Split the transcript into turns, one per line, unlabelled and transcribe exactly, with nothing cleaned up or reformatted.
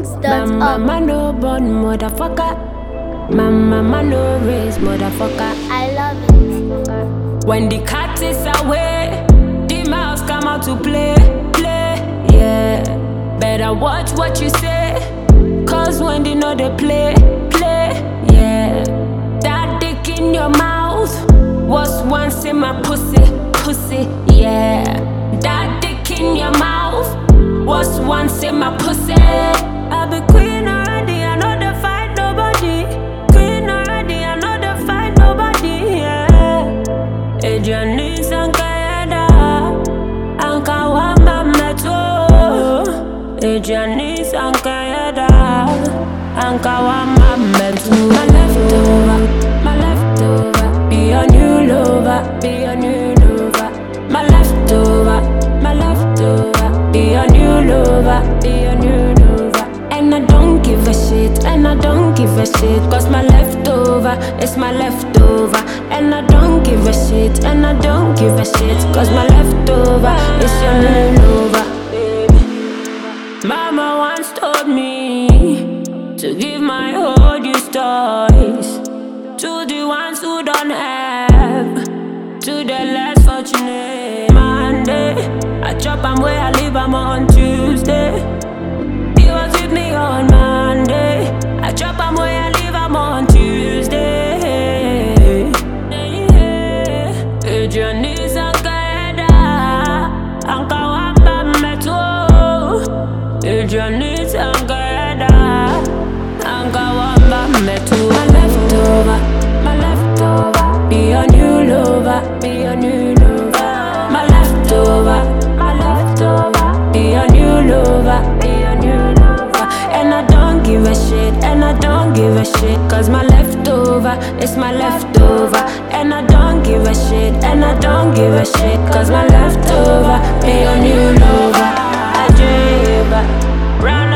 My mama no born motherfucker. My mama no raise motherfucker.
I love it.
When the cat is away, the mouse come out to play, play, yeah. Better watch what you say, cause when they know they play, play, yeah. That dick in your mouth was once in my pussy, pussy, yeah. That dick in your mouth was once in my pussy. I be queen already, I know they fight nobody. Queen already, I know they fight nobody, yeah. Ejani Sankayada, Anka Wamba Meto. Ejani Sankayada, Anka Wamba Meto. My leftover, my leftover, be your new lover, be your new lover. My leftover, my leftover, be your new lover, be your new lover. And I don't give a shit, and I don't give a shit, cause my leftover is my leftover. And I don't give a shit, and I don't give a shit, cause my leftover is your new lover. Mama once told me to give my whole these toys to the ones who don't have, to the less fortunate. Monday, I chop and where I live, I'm on Tuesday. He was with me on Monday. I chop and where I live, I'm on Tuesday. Ejani Sankayada, Anka Wamba Meto. Ejani Sankayada, Anka Wamba Meto. My leftover, my leftover, be your new lover, be your new lover. My leftover, my leftover, be your new lover, be your new lover. And I don't give a shit, and I don't give a shit, cause my leftover is my leftover. And I don't give a shit, and I don't give a shit, cause my leftover be your new lover. I dream, run.